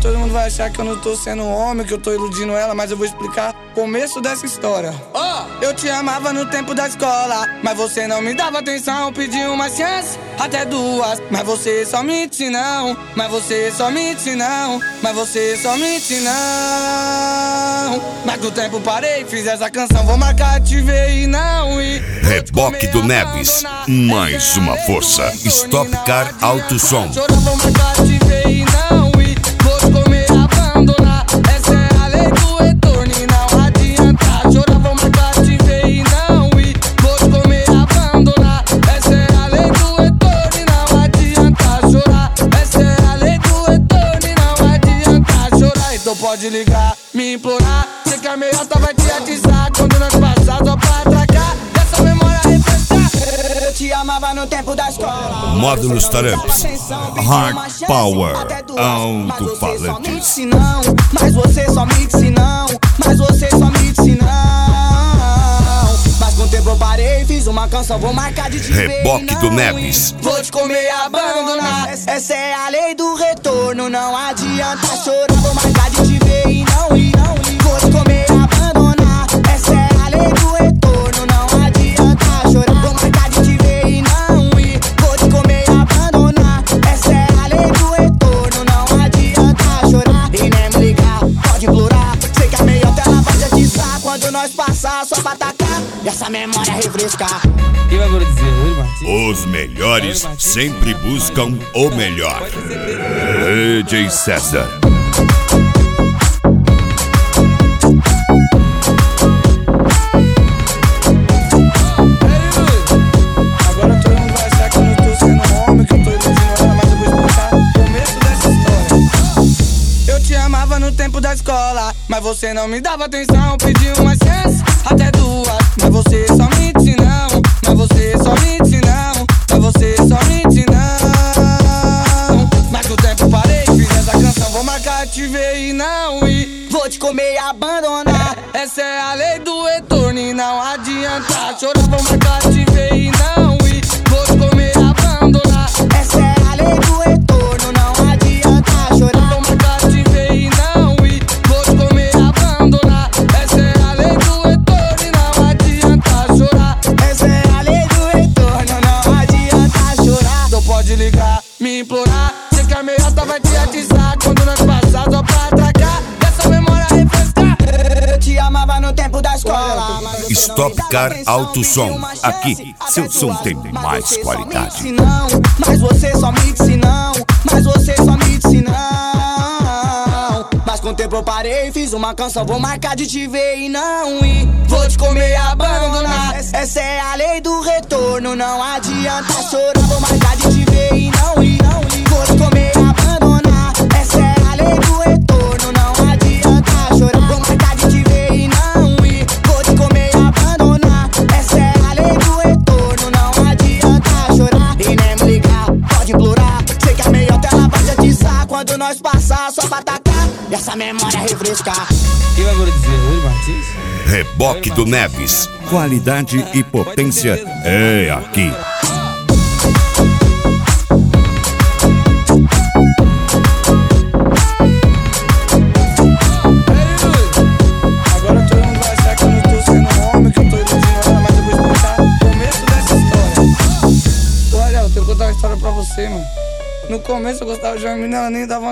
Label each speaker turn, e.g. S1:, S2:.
S1: todo mundo vai achar que eu não tô sendo homem, que eu tô iludindo ela, mas eu vou explicar o começo dessa história. Eu te amava no tempo da escola, mas você não me dava atenção. Pedi uma chance, até duas, mas você só mente não. Mas você só mente não. Mas você só mente não. Mas com o tempo parei, fiz essa canção, vou marcar, te ver e não ir.
S2: Reboque do Neves, mais uma força. Stop Car Alto Som.
S1: Vou marcar, te ver e não ir. Vou te comer, abandonar. Essa é a lei do retorno e não adianta chorar. Vou marcar, te ver e não ir. Vou te comer, abandonar. Essa é a lei do retorno e não adianta chorar. Essa é a lei do retorno e não adianta chorar. Então pode ligar, me implorar. Sei que a meiota vai te atizar quando nós passar só pra atracar. Dessa memória refrescar. Eu te amava no tempo da escola.
S2: Módulos Taramps, Hard Power, alto-falantes.
S1: Mas você só me disse não. Mas você só me disse não. Mas com o tempo eu parei, fiz uma canção, vou marcar de te ver.
S2: Reboque do Neves.
S1: Vou te comer e abandonar. Essa é a lei do retorno, não adianta chorar. Vou marcar de te ver e não ir. Vou te comer e abandonar. Essa é a lei do retorno, não adianta chorar. Vou marcar de te ver e não ir. Vou te comer e abandonar. Essa é a lei do retorno, não adianta chorar. E nem me ligar, pode implorar. Sei que a meiota ela vai te atizar quando nós passar só pra atacar e essa memória refrescar.
S3: Quem vai dizer, Yuri Martins?
S2: Os melhores sempre buscam o melhor. DJ César.
S1: Agora todo mundo vai achar que eu não tô sendo homem, que eu tô iludindo ela, mas eu vou explicar o começo dessa história. Eu te amava no tempo da escola, mas você não me dava atenção. Pedi uma chance, até duas, mas você só mente não. Mas você só mente não. Mas você só mente não. Mas com o tempo parei, fiz essa canção, vou marcar, te ver e não ir. Vou te comer e abandonar. Essa é a lei do retorno e não adianta chorar. Vou marcar, te ver e não ir. Vou te comer e abandonar. Essa é a lei do retorno, não adianta chorar. Vou marcar, te ver e não ir. Vou te comer e abandonar. Essa é a lei do retorno e não adianta chorar. Essa é a lei do retorno, não adianta chorar. Então pode ligar, me implorar. Sei que a meiota vai te atizar quando nós passar só pra atracar. Dessa memória refrescar. Eu te amava no tempo da escola.
S2: Stop Car Alto Som. Aqui, seu som tem mais qualidade.
S1: Mas você só me disse não. Mas você só me disse não. Mas com o tempo eu parei, fiz uma canção, vou marcar de te ver e não ir. Vou te comer e abandonar. Essa é a lei do retorno, não adianta chorar. Vou marcar de te ver e não ir. Vou te comer e abandonar. Essa é a lei do retorno, não adianta chorar. Vou marcar de te ver e não ir. Vou te comer e abandonar. Essa é a lei do retorno, não adianta chorar. E nem me ligar, pode implorar. Sei que a meiota ela vai te atizar quando nós passar só pra atacar e essa memória refrescar.
S3: Quem vai dizer, Yuri Martins?
S2: Reboque do Neves. Qualidade e potência é aqui.
S1: Agora todo mundo vai achar que eu não tô sendo homem, que eu tô iludindo ela, mas eu vou explicar o começo dessa história. Olha, eu tenho que contar uma história pra você, mano. No começo eu gostava de uma menina, ela nem dava